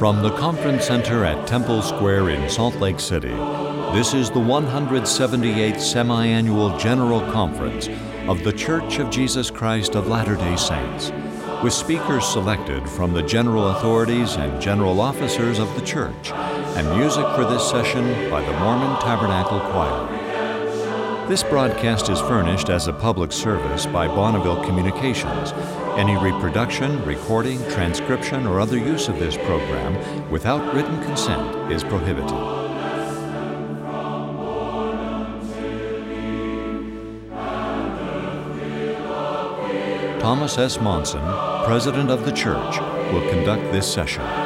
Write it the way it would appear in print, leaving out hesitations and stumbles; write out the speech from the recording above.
From the Conference Center at Temple Square in Salt Lake City, this is the 178th Semi-Annual General Conference of The Church of Jesus Christ of Latter-day Saints, with speakers selected from the general authorities and general officers of the church, and music for this session by the Mormon Tabernacle Choir. This broadcast is furnished as a public service by Bonneville Communications. Any reproduction, recording, transcription, or other use of this program without written consent is prohibited. Thomas S. Monson, President of the Church, will conduct this session.